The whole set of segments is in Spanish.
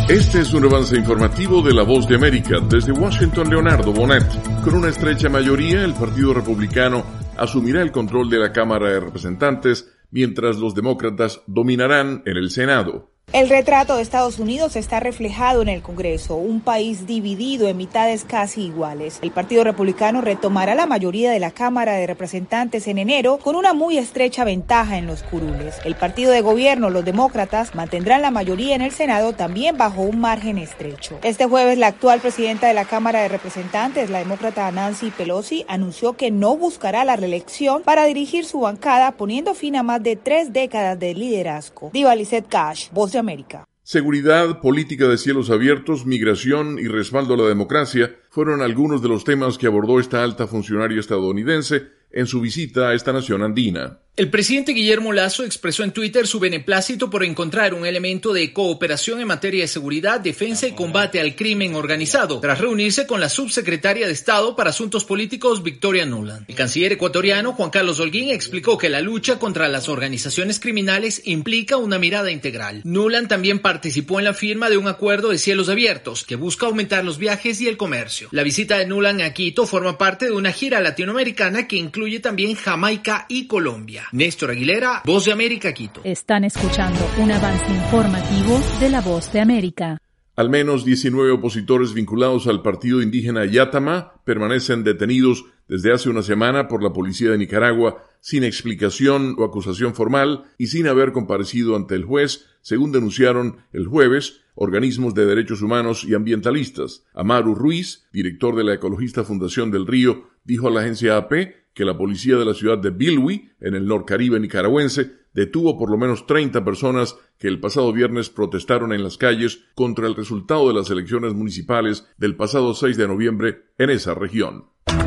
Este es un avance informativo de La Voz de América. Desde Washington, Leonardo Bonet. Con una estrecha mayoría, el Partido Republicano asumirá el control de la Cámara de Representantes, mientras los demócratas dominarán en el Senado. El retrato de Estados Unidos está reflejado en el Congreso, un país dividido en mitades casi iguales. El Partido Republicano retomará la mayoría de la Cámara de Representantes en enero con una muy estrecha ventaja en los curules. El partido de gobierno, los demócratas, mantendrán la mayoría en el Senado también bajo un margen estrecho. Este jueves, la actual presidenta de la Cámara de Representantes, la demócrata Nancy Pelosi, anunció que no buscará la reelección para dirigir su bancada, poniendo fin a más de 3 décadas de liderazgo. Diva Lizette Cash, Voz de América. Seguridad, política de cielos abiertos, migración y respaldo a la democracia fueron algunos de los temas que abordó esta alta funcionaria estadounidense en su visita a esta nación andina. El presidente Guillermo Lasso expresó en Twitter su beneplácito por encontrar un elemento de cooperación en materia de seguridad, defensa y combate al crimen organizado, tras reunirse con la subsecretaria de Estado para Asuntos Políticos, Victoria Nuland. El canciller ecuatoriano, Juan Carlos Holguín, explicó que la lucha contra las organizaciones criminales implica una mirada integral. Nuland también participó en la firma de un acuerdo de cielos abiertos que busca aumentar los viajes y el comercio. La visita de Nuland a Quito forma parte de una gira latinoamericana que incluye también Jamaica y Colombia. Néstor Aguilera, Voz de América, Quito. Están escuchando un avance informativo de La Voz de América. Al menos 19 opositores vinculados al partido indígena Yátama permanecen detenidos desde hace una semana por la policía de Nicaragua sin explicación o acusación formal y sin haber comparecido ante el juez, según denunciaron el jueves organismos de derechos humanos y ambientalistas. Amaru Ruiz, director de la ecologista Fundación del Río, dijo a la agencia AP que la policía de la ciudad de Bilwi, en el norcaribe nicaragüense, detuvo por lo menos 30 personas que el pasado viernes protestaron en las calles contra el resultado de las elecciones municipales del pasado 6 de noviembre en esa región.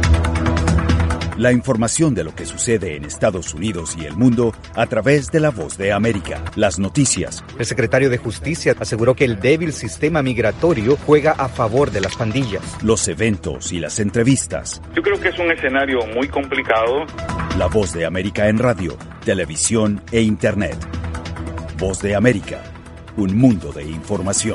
La información de lo que sucede en Estados Unidos y el mundo a través de La Voz de América. Las noticias. El secretario de Justicia aseguró que el débil sistema migratorio juega a favor de las pandillas. Los eventos y las entrevistas. Yo creo que es un escenario muy complicado. La Voz de América en radio, televisión e internet. Voz de América, un mundo de información.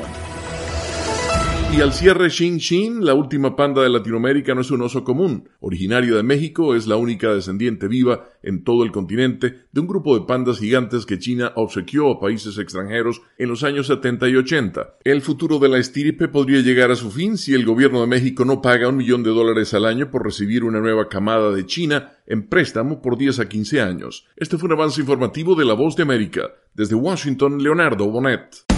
Y al cierre, Xin, la última panda de Latinoamérica, no es un oso común. Originario de México, es la única descendiente viva en todo el continente de un grupo de pandas gigantes que China obsequió a países extranjeros en los años 70 y 80. El futuro de la estirpe podría llegar a su fin si el gobierno de México no paga $1 millón al año por recibir una nueva camada de China en préstamo por 10 a 15 años. Este fue un avance informativo de La Voz de América. Desde Washington, Leonardo Bonet.